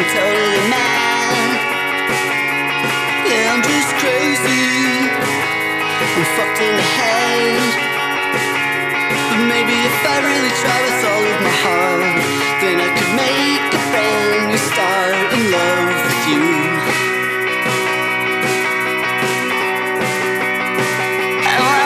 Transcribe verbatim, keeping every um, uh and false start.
totally mad. Yeah, I'm just crazy. I'm fucked in the head. But maybe if I really try with all of my heart,